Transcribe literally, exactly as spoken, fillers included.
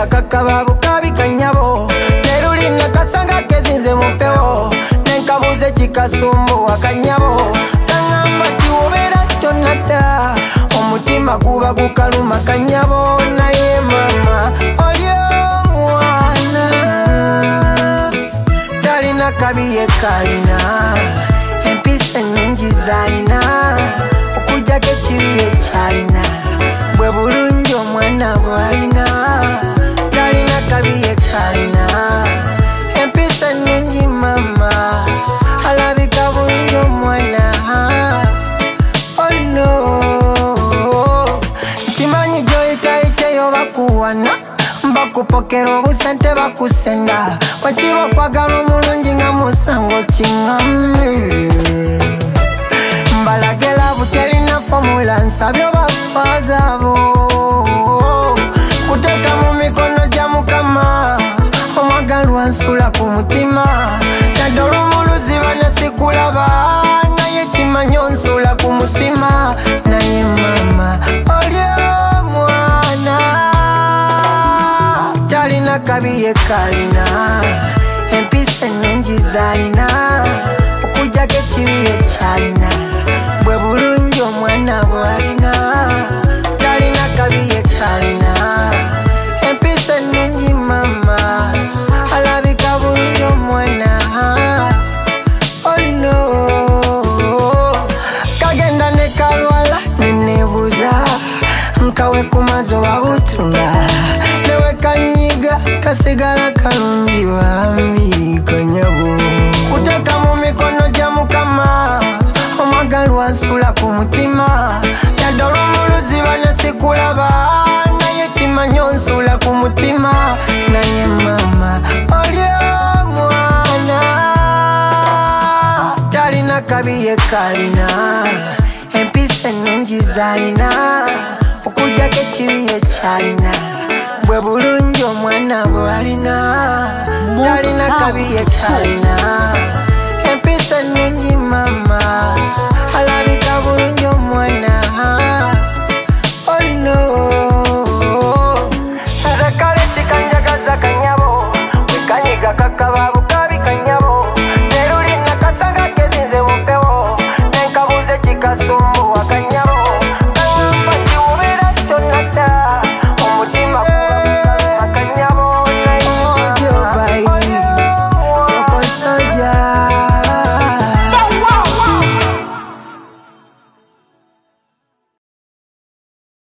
Lulina kakababu kabi kanyabo Nerulina kasanga kezinze mupeo Nenkabuze chikasumbu wakanyabo Tangamba tiwobera tonata Omutima kuba kukaluma kanyabo Naye mama olyo mwana Talina kabiye kalina Empise ningi zalina Okuja kechibiye chalina Bwe bulungi omwana bwalina Talina kabiye kalina Empise ningi mama Alabika bulungi omwana Oh no Chimanyi joita ite yo bakuwana Bakupokera obusente bakusenda Wachiba kwagala omulungi nga musango chingame Mbalagela butelina formula nsabyo baswazabo Kuteka mu mikono gya Mukama Omwagalwa nsula ku mutima Naddala omuluziba nesikulaba Naye kimanyi nsula ku mutima Naye mama olyo mwana Talina kabiye kalina Empise ningi zalina Okuja kechibiye chalina Bwe bulungi omwana bwalina Talina kabiye kalina Empise ningi mama Alabika bulungi omwana Oh no Kagenda ne kalwala nenebuza Nkawe kumazo wabutunga Newe kanyiga kasigala kalungi wambi kanyabo Kuteka mu mikono gya Mukama Omwagalwa nsula ku mutima Naddala omuluziba nesikulaba Naye kimanyi nsula ku mutima Naye mama olyo mwana Talina kabiye kalina Empise ningi zalina Okuja kechibiye chalina Bwe bulungi omwana bwalina Talina kabiye kalina